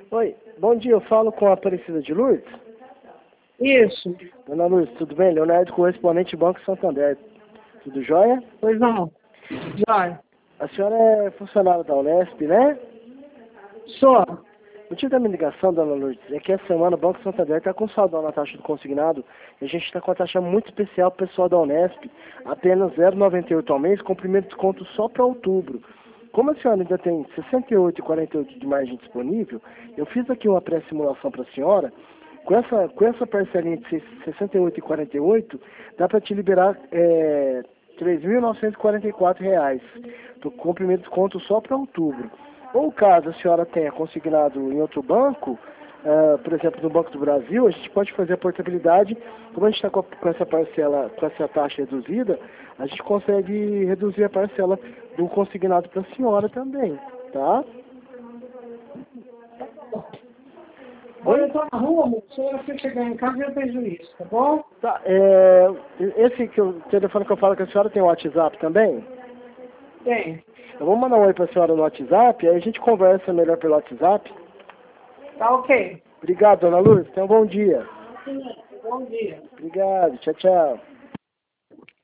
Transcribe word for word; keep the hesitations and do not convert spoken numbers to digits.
Oi, bom dia, eu falo com a Aparecida de Lourdes. Isso. Dona Lourdes, tudo bem? Leonardo, correspondente Banco Santander. Tudo jóia? Pois não. Jóia. A senhora é funcionária da Unesp, né? Só. O motivo da minha ligação, Dona Lourdes, é que essa semana o Banco Santander está com saldão na taxa do consignado e a gente está com uma taxa muito especial para o pessoal da Unesp, apenas zero vírgula noventa e oito ao mês, com primeiro desconto só para outubro. Como a senhora ainda tem sessenta e oito e quarenta e oito de margem disponível, eu fiz aqui uma pré-simulação para a senhora. Com essa, com essa parcelinha de sessenta e oito e quarenta e oito, dá para te liberar é, três mil novecentos e quarenta e quatro reais, com primeiro desconto só para outubro. Ou caso a senhora tenha consignado em outro banco, uh, por exemplo, no Banco do Brasil, a gente pode fazer a portabilidade. Como a gente está com, com essa parcela, com essa taxa reduzida, a gente consegue reduzir a parcela do consignado para a senhora também, tá? Olha, eu tô na rua, moço. Se você chegar em casa, eu vejo isso, tá bom? Tá, é, esse que eu, telefone que eu falo com a senhora tem o WhatsApp também? Tem. Eu vou mandar um oi para a senhora no WhatsApp, aí a gente conversa melhor pelo WhatsApp. Tá ok. Obrigado, Dona Lourdes. Tenha um bom dia. Bom dia. Obrigado. Tchau, tchau.